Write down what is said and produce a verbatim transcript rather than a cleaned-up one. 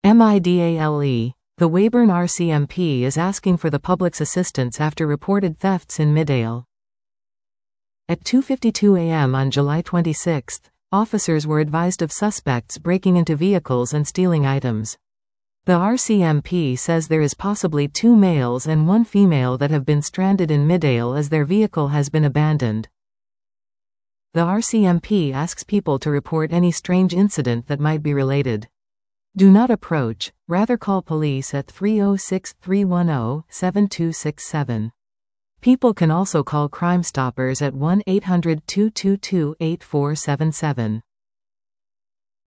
Midale. The Weyburn R C M P is asking for the public's assistance after reported thefts in Midale. At two fifty-two a m on July twenty-sixth, officers were advised of suspects breaking into vehicles and stealing items. The R C M P says there is possibly two males and one female that have been stranded in Midale as their vehicle has been abandoned. The R C M P asks people to report any strange incident that might be related. Do not approach, rather call police at three oh six, three one zero, seven two six seven. People can also call Crime Stoppers at one eight hundred, two two two, eight four seven seven.